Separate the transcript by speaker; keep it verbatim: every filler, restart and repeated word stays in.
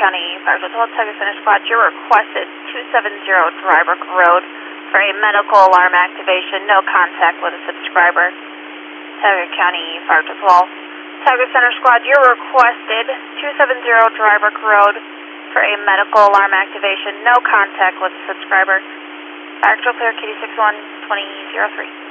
Speaker 1: County Fire Patrol, Tiger Center Squad, you're requested two seventy Drybrook Road for a medical alarm activation, no contact with a subscriber. Tiger County Fire Patrol, Tiger Center Squad, you're requested two seventy Drybrook Road for a medical alarm activation, no contact with a subscriber. Fire Patrol clear, K D six one, twenty oh three.